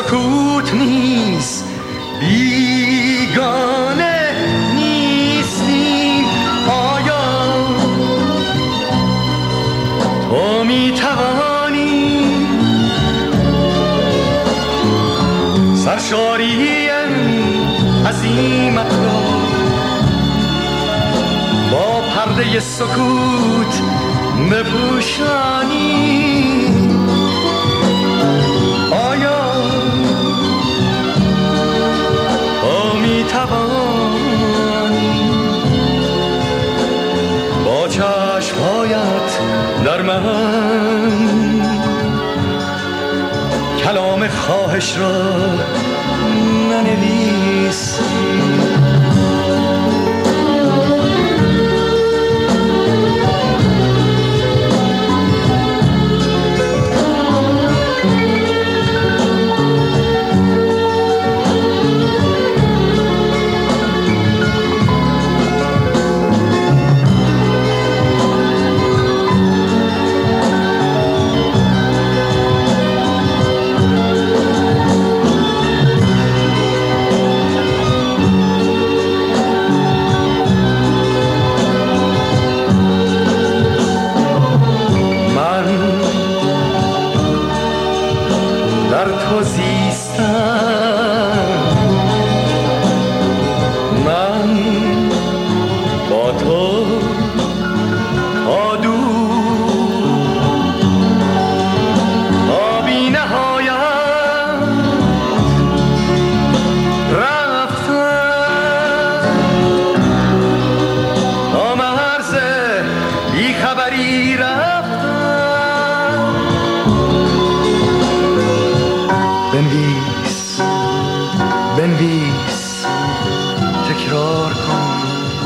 سکوت نیست، بیگانه نیستیم. آیا تو میتوانی سرشاری عظیمت را با پرده سکوت بپوشانی؟ آیا تو میتوانی با چشمهایت در من کلام خواهش را ننویسی؟ بنویس، تکرار کن،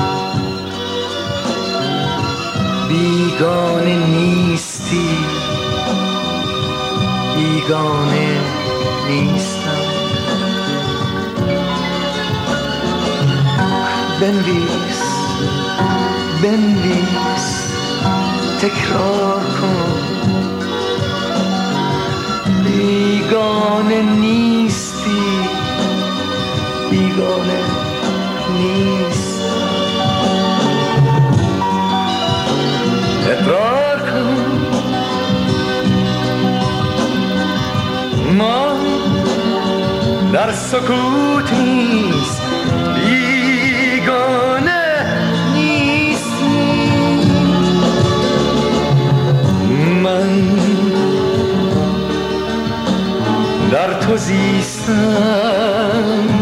بیگانه نیستی، بیگانه نیستم. بنویس، بنویس، تکرار کن، بیگانه نیستی، بیگانه نیست. اقرار کن، ما در سکوت نیست، بیگانه نیستیم. من در تو زیستم،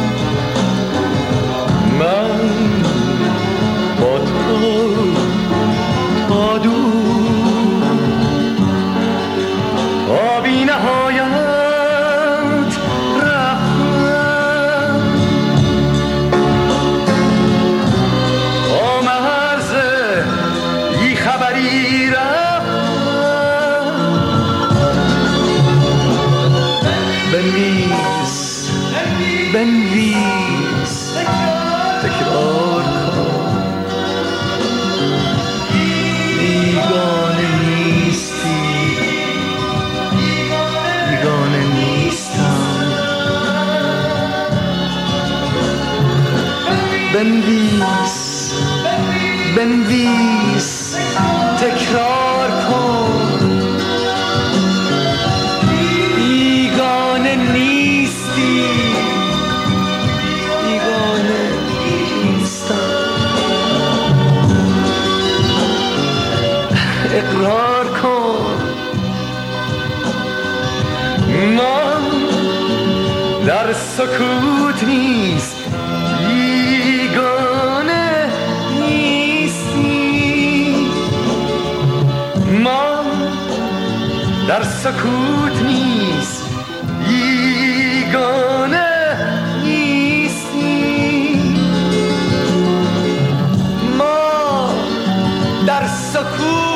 من با تو تا دور تا بی نهایت رفتم، تا مرز بی خبری رفتم. بنویس، بنویس، تکرار کن، بیگانه نیستی، بیگانه نیستم. بنویس، بنویس، تکرار کن، بیگانه نیستی، بیگانه نیستم. اقرار کن، من در سکوت نیست، بیگانه نیستی. من در سکوت نیست، بیگانه نیستی. ما در سکوت